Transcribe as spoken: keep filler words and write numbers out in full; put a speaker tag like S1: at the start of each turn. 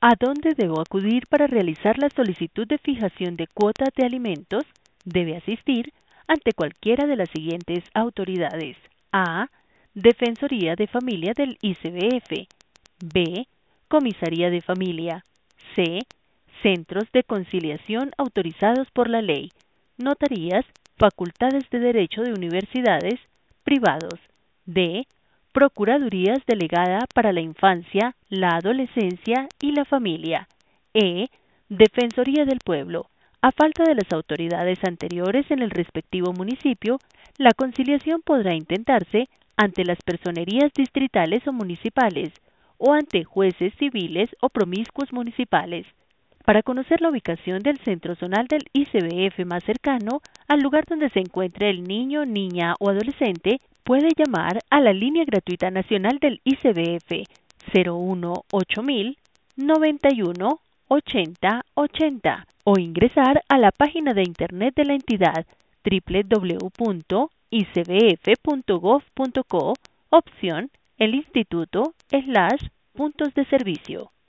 S1: ¿A dónde debo acudir para realizar la solicitud de fijación de cuotas de alimentos? Debe asistir ante cualquiera de las siguientes autoridades. A. Defensoría de Familia del I C B F. B. Comisaría de Familia. C. Centros de conciliación autorizados por la ley. Notarías, facultades de derecho de universidades, privados. D. Procuradurías delegada para la infancia, la adolescencia y la familia. E. Defensoría del Pueblo. A falta de las autoridades anteriores en el respectivo municipio, la conciliación podrá intentarse ante las personerías distritales o municipales, o ante jueces civiles o promiscuos municipales. Para conocer la ubicación del centro zonal del I C B F más cercano al lugar donde se encuentre el niño, niña o adolescente, puede llamar a la línea gratuita nacional del I C B F cero uno ocho mil noventa y uno ochenta ochenta o ingresar a la página de internet de la entidad doble u doble u doble u punto i c b f punto gov punto co, opción el instituto slash puntos de servicio.